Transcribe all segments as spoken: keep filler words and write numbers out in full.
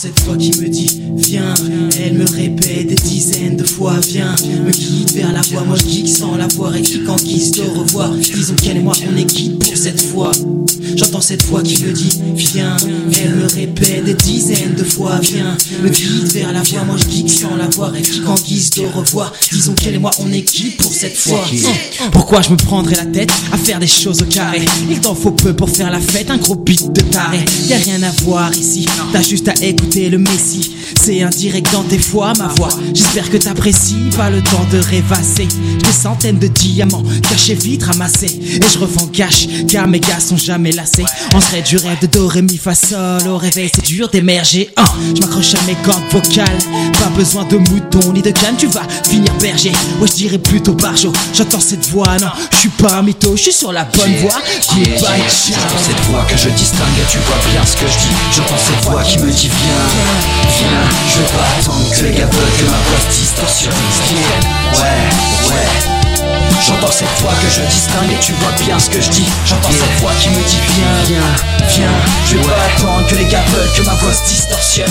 cette voix qui me dit viens. Elle me répète des dizaines de fois viens. Me guide vers la voie, moi je geek sans la voir. Écrit qu'en guise de revoir. Disons qu'elle et moi on est quitte pour cette fois. J'entends cette voix qui me dit viens. Elle me répète des dizaines de fois viens. Me guide vers la voie, moi je geek sans la voir. Écrit qu'en guise de revoir. Disons qu'elle et moi on est quitte pour cette fois. Pourquoi je me prendrais la tête à faire des choses au carré? Il t'en faut peu pour faire la fête, un gros beat de taré. Y'a rien à voir ici, t'as juste à écouter le messie. C'est indirect dans tes fois, ma voix. J'espère que t'apprécies, pas le temps de rêvasser. J'ai des centaines de diamants cachés vite ramassés. Et je revends cash, car mes gars sont jamais lassés. On serait du rêve de do, ré, mi, fa, sol. Au réveil c'est dur d'émerger. Oh, je m'accroche à mes cordes vocales. Pas besoin de mouton ni de canne, tu vas finir berger. Ouais, je dirais plutôt barjo. J'entends cette voix, non, je suis pas un mytho, je suis sur la bonne voie. Goodbye, ciao. J'entends cette voix que je distingue et tu vois bien ce que je dis. J'entends cette voix qui me dit viens, viens. Je veux pas attendre que les gars veulent que ma voix se distorsionne. Ouais, ouais. J'entends cette voix que je distingue et tu vois bien ce que je dis. J'entends cette voix qui me dit viens, viens, viens. Je veux pas attendre que les gars veulent que ma voix se distorsionne.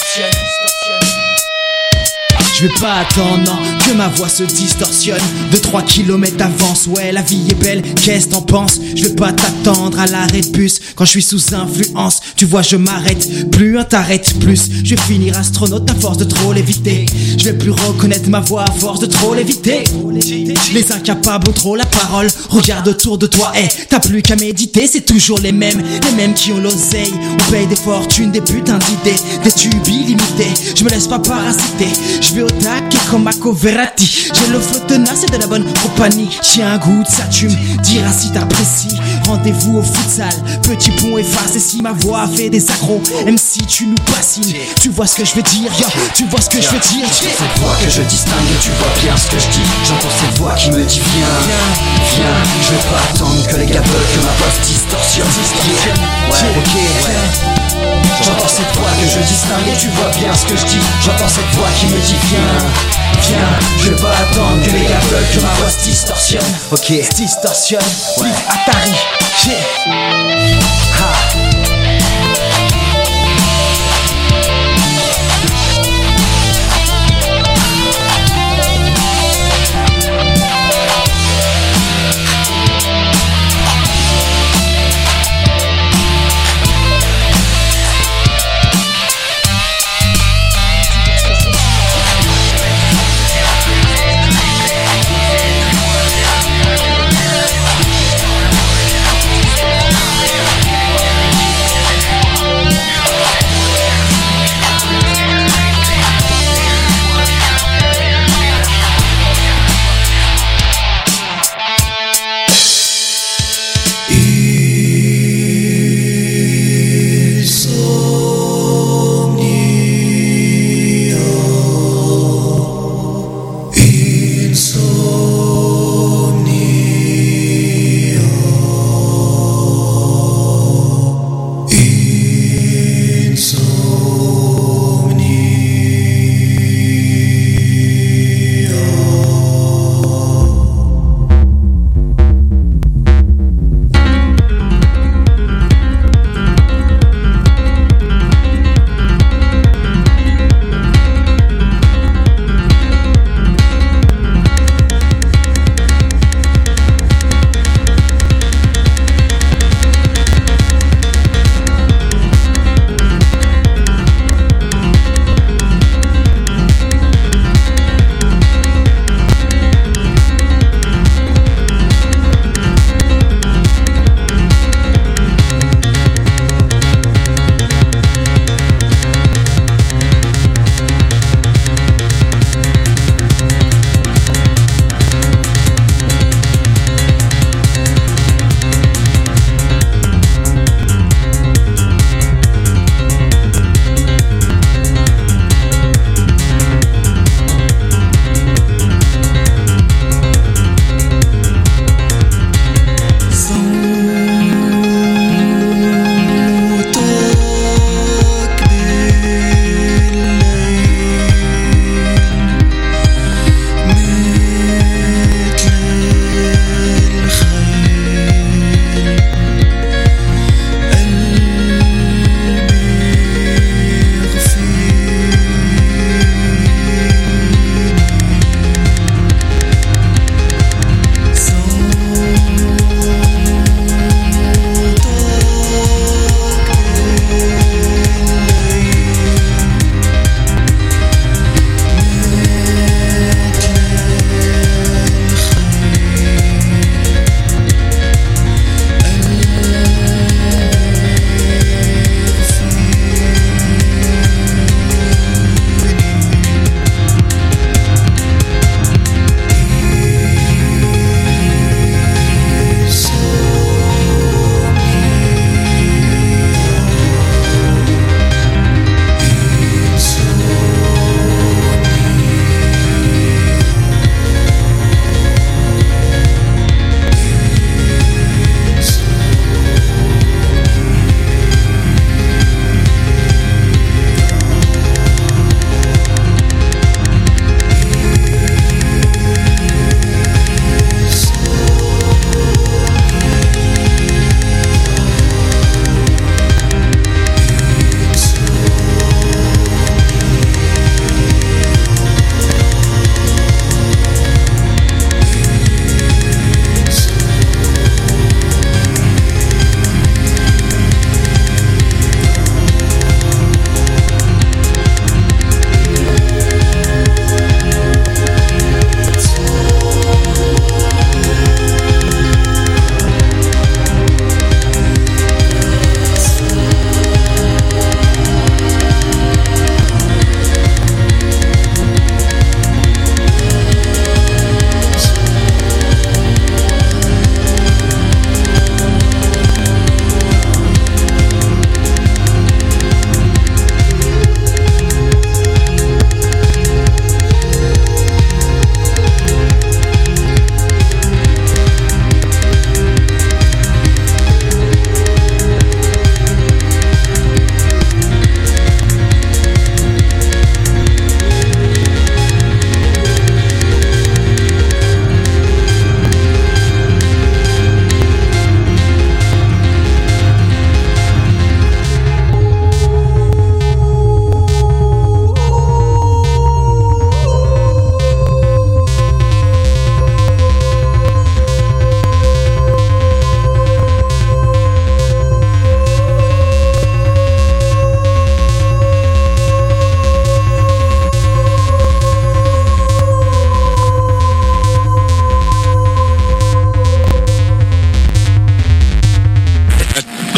Je vais pas attendre, non, que ma voix se distorsionne. Deux trois kilomètres d'avance, ouais, la vie est belle, qu'est-ce t'en penses? Je vais pas t'attendre à l'arrêt de bus quand je suis sous influence. Tu vois, je m'arrête, plus un t'arrête plus. Je vais finir astronaute à force de trop l'éviter. Je vais plus reconnaître ma voix à force de trop l'éviter. Les incapables ont trop la parole. Regarde autour de toi, hey, t'as plus qu'à méditer. C'est toujours les mêmes, les mêmes qui ont l'oseille. On paye des fortunes, des putains d'idées, des tubes illimités. Je me laisse pas parasiter, je vais au taquet comme Marco Verratti. J'ai le flot tenace et de la bonne compagnie. J'ai un goût de ça, tu me diras si t'apprécies. Rendez-vous au futsal, petit pont effacé. Si ma voix fait des accros, M C tu nous bassines. Tu vois ce que je veux dire, yo, tu vois ce que je veux dire. J'entends cette voix que je distingue et tu vois bien ce que je dis. J'entends cette voix qui me dit viens, viens. Je veux pas attendre que les gars veulent que ma voix se distorsionne. Ouais, ok, ouais. J'entends cette voix que je distingue et tu vois bien ce que je dis. J'entends cette voix qui me dit viens, viens. Je vais pas attendre que les gars veulent que ma voix se distorsionne. Ok, se distorsionne, ouais. Atari, yeah. Ha.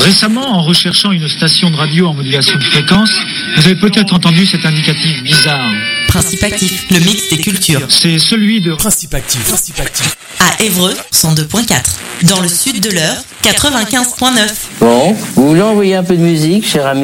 Récemment, en recherchant une station de radio en modulation de fréquence, vous avez peut-être entendu cet indicatif bizarre. Principe Actif, le mix des cultures. C'est celui de Principe Actif. Principe Actif. À Évreux, cent deux point quatre. Dans le sud de l'Eure, quatre-vingt-quinze point neuf. Bon, vous voulez envoyer un peu de musique, cher ami ?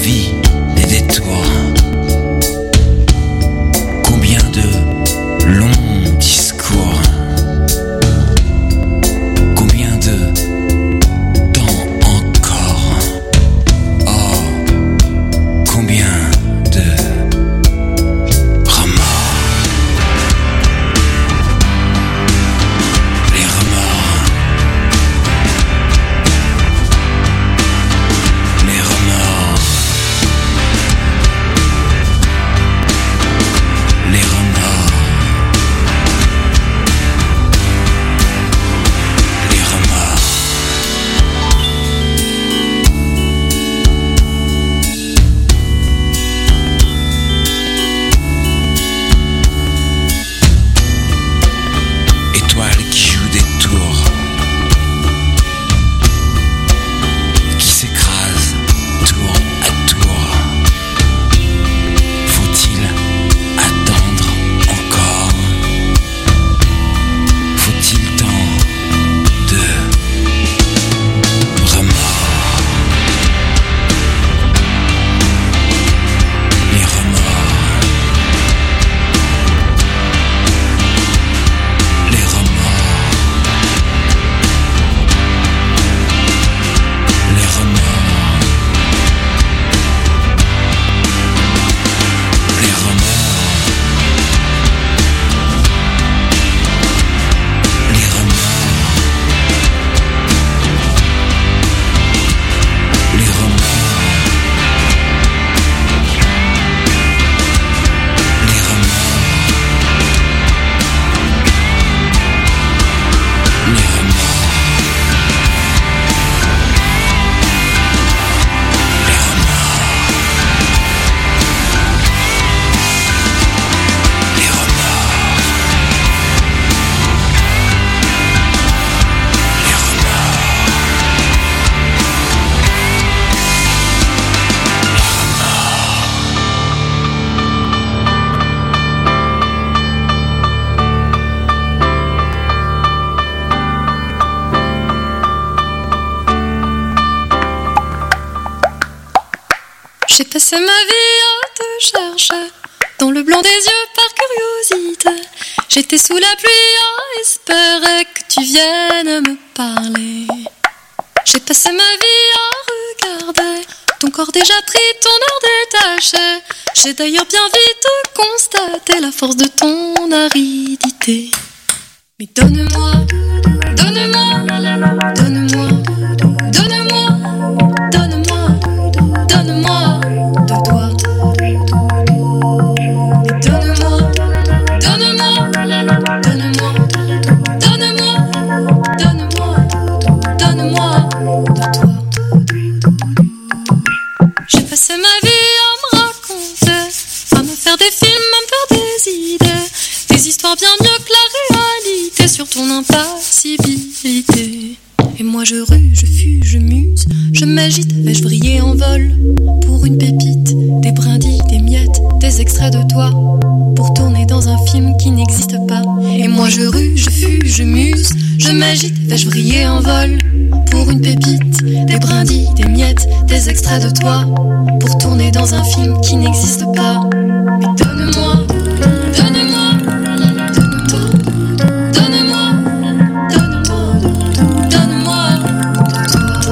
vie des détours. Combien de longs discours. Combien de temps encore. Oh, combien de remords. Les remords. Les remords. Les remords. Les remords. Étoiles qui jouent des tours, qui s'écrasent tour à tour. Faut-il attendre encore? Faut-il tant de remords? Les remords. Les remords. Les remords. Les remords. Les remords. Les remords. Les remords. Les remords. Les remords. Les remords. Les remords. J'ai passé ma vie à te chercher, dans le blanc des yeux par curiosité. J'étais sous la pluie à espérer que tu viennes me parler. J'ai passé ma vie à regarder ton corps déjà pris, ton air détaché. J'ai d'ailleurs bien vite constaté la force de ton aridité. Mais donne-moi, donne-moi, donne-moi, donne-moi, donne-moi, donne-moi de toi. Mais donne-moi, donne-moi, donne-moi, donne-moi, donne-moi, donne-moi de toi. J'ai passé ma vie à me raconter, à me faire des films, à me faire des idées, des histoires bien mieux que la réalité sur ton impassibilité. Et moi je rue, je fuis, je muse, je m'agite, vais-je vriller en vol pour une pépite, des brindilles, des miettes, des extraits de toi, pour tourner dans un film qui n'existe pas. Et moi je rue, je fuis, je muse, je m'agite, vais-je vriller en vol pour une pépite, des brindilles, des miettes, des extraits de toi, pour tourner dans un film qui n'existe pas. Mais donne-moi, donne-moi, donne-moi, donne-moi, donne-moi, donne-moi de toi.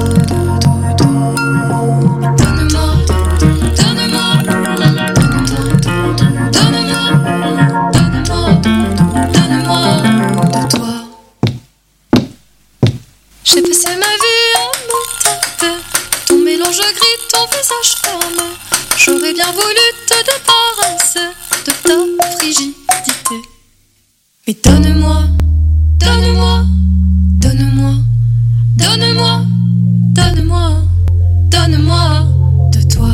Donne-moi, donne-moi, donne-moi, donne-moi, donne-moi de toi. J'ai passé ma vie à me taper ton mélange gris, ton visage fermé. J'aurais bien voulu te débarrasser de ta frigidité. Mais donne-moi, donne-moi, donne-moi, donne-moi, donne-moi, donne-moi de toi.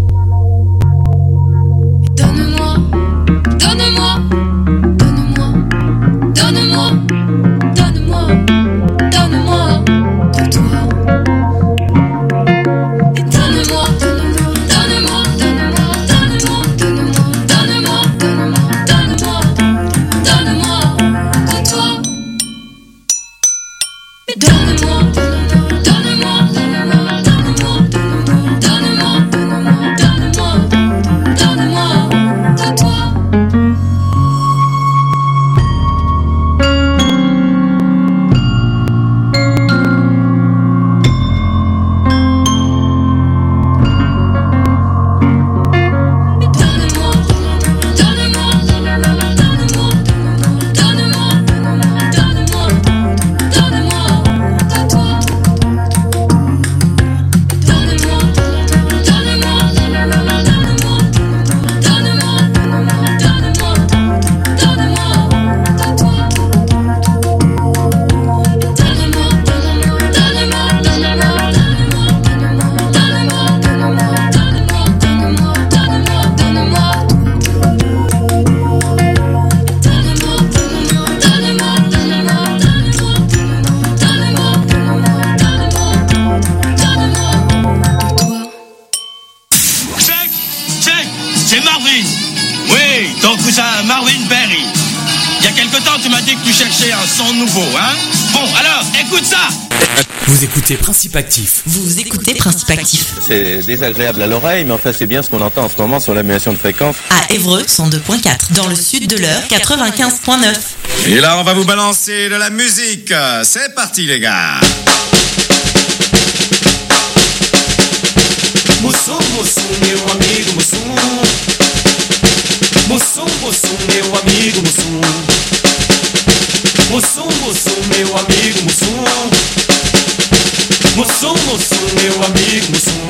Mais donne-moi, donne-moi, donne-moi, donne-moi, donne-moi, donne-moi de toi. Et donne-moi, donne-moi, donne-moi, donne-moi, donne-moi, donne-moi, donne-moi, donne-moi, donne-moi, donne-moi de toi. Mais donne-moi, donne-moi, donne-moi, donne-moi, donne-moi, donne-moi, donne-moi, donne-moi. ça, Marvin Berry. Il y a quelque temps, tu m'as dit que tu cherchais un son nouveau, hein? Bon, alors, écoute ça! Vous écoutez Principe Actif. Vous écoutez Principe Actif. C'est désagréable à l'oreille, mais enfin c'est bien ce qu'on entend en ce moment sur l'annulation de fréquence. À Évreux, cent deux point quatre. Dans le sud de l'Eure, quatre-vingt-quinze point neuf. Et là, on va vous balancer de la musique. C'est parti, les gars. Mussum, Mussum, meu amigo Mussum. Mussum, Mussum, meu amigo Mussum. Mussum, Mussum, meu amigo Mussum. Mussum, Mussum, meu amigo Mussum.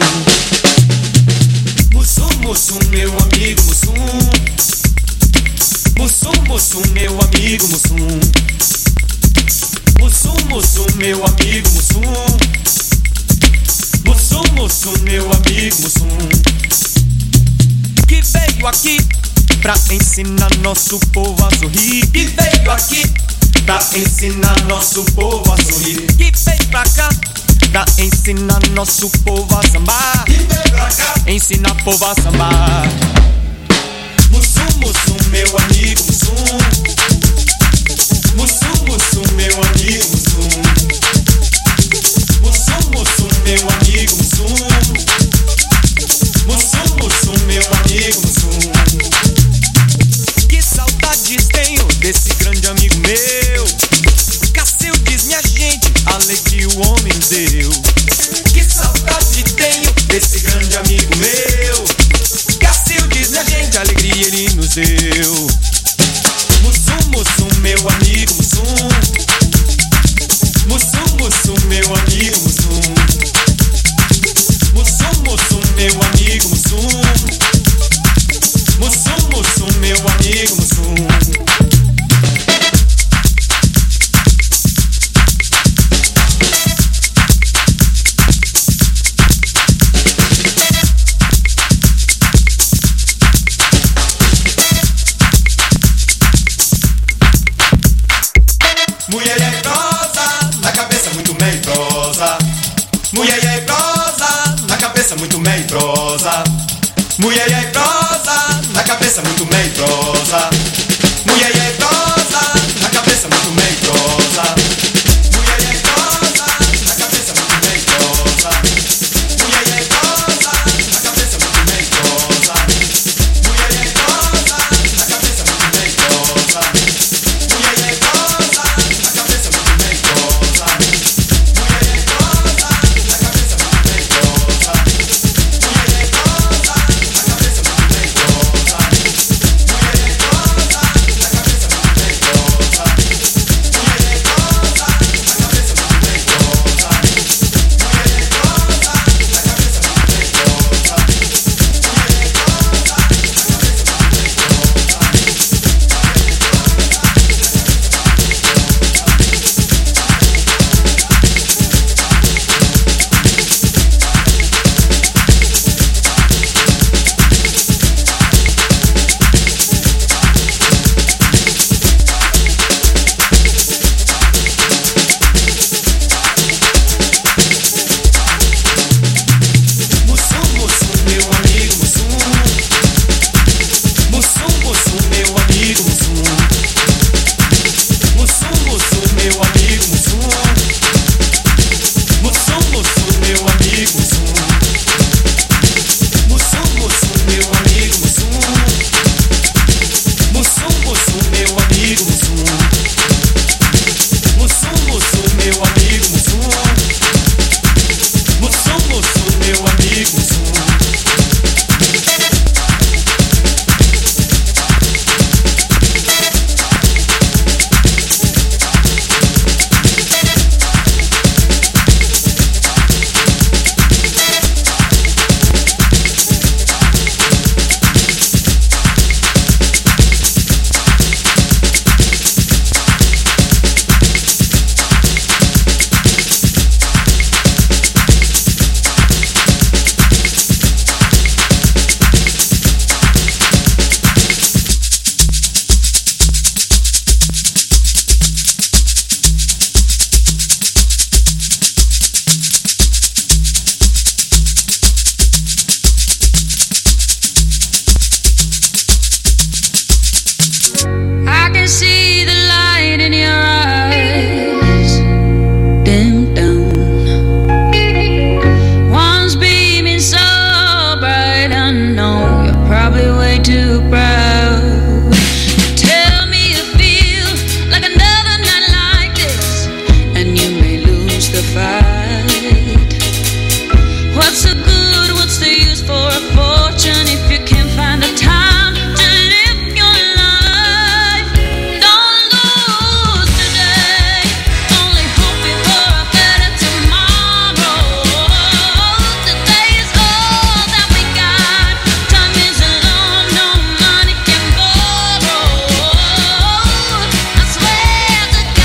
Mussum, Mussum, meu amigo Mussum. Mussum, Mussum, meu amigo Mussum. Mussum, Mussum, meu amigo Mussum. Mussum, Mussum, meu amigo Mussum. Que veio aqui pra ensinar nosso povo a sorrir. Que veio aqui pra ensinar nosso povo a sorrir. Que veio pra cá pra ensinar nosso povo a sambar. Que veio pra cá ensinar povo a sambar. Mussum, Mussum, meu amigo Mussum. Mussum, Mussum, meu amigo Mussum. Mussum, Mussum, meu amigo Mussum. Mussum, Mussum, meu amigo Mussum. Que saudades tenho desse grande amigo meu. Cacildes, minha gente, alegria o homem deu. Que saudade tenho desse grande amigo meu. Cacildes, minha gente, alegria ele nos deu. Mussum, Mussum, meu amigo Mussum. Mussum, Mussum, meu amigo Mussum. Mussum, Mussum, meu amigo Mussum. Mussum, Mussum, meu amigo Mussum. Mulher é prosa, na cabeça muito bem prosa. Mulher é prosa, na cabeça muito bem prosa. Mulher